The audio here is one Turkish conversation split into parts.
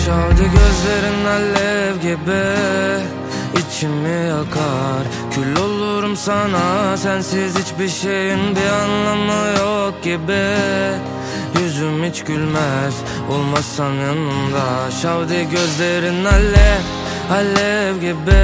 Şavdi gözlerin alev gibi içimi yakar. Kül olurum sana, sensiz hiçbir şeyin bir anlamı yok gibi. Yüzüm hiç gülmez olmazsan yanımda. Şavdi gözlerin alev, alev gibi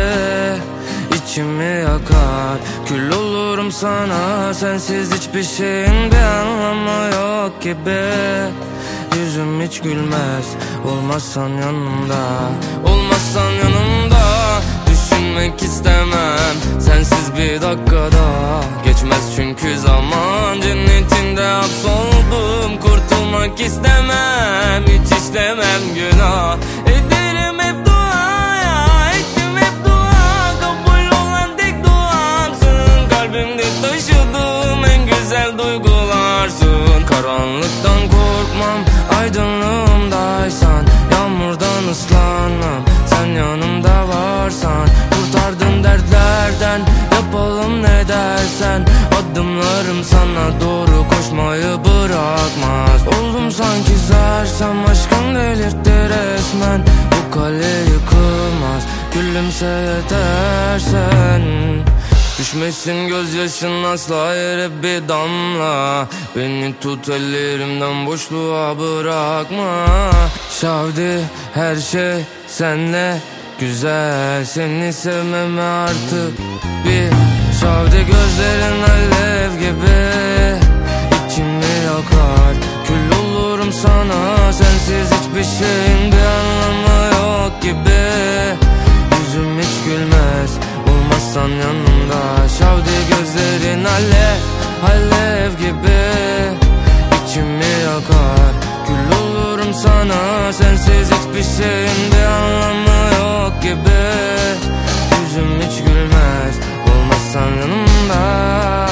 içimi yakar. Kül olurum sana, sensiz hiçbir şeyin bir anlamı yok gibi. Yüzüm hiç gülmez olmazsan yanımda. Olmazsan yanımda düşünmek istemem. Sensiz bir dakikada geçmez çünkü zaman. Cennetinde hapsoldum, kurtulmak istemem. Hiç işlemem günah, ederim hep duaya. Ettim hep dua, kabul olan tek duamsın. Kalbimde taşıdığım en güzel duygularsın. Karanlıktan korkmam, aydınlığımdaysan. Yağmurdan ıslanmam, sen yanımda varsan. Kurtardın dertlerden, yapalım ne dersen. Adımlarım sana doğru koşmayı bırakmaz. Oldum sanki sersem, aşkın delirtti resmen. Bu kale yıkılmaz, gülümse yetersen. Düşmesin gözyaşın asla yere bir damla. Beni tut ellerimden, boşluğa bırakma. Şavdi her şey senle güzel, seni sevmeme artık bir. Şavdi gözlerin alev gibi içimi yakar. Kül olurum sana, sensiz hiçbir şeyin bir anlamı yok gibi. Yüzüm hiç gülmez olmazsan yanımda. Şavdi gözlerin alev, alev gibi içimi yakar. Kül olurum sana, sensiz hiçbir şeyin bir anlamı yok gibi. Yüzüm hiç gülmez olmazsan yanımda.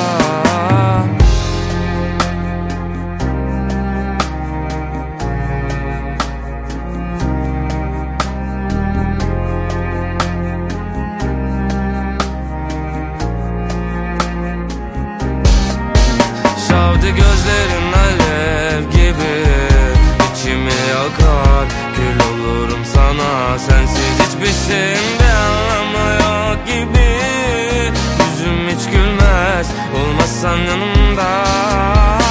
Şavdi gözlerin alev gibi içimi yakar. Kül olurum sana, sensiz hiçbir şeyin bir anlamı yok gibi. Yüzüm hiç gülmez olmazsan yanımda.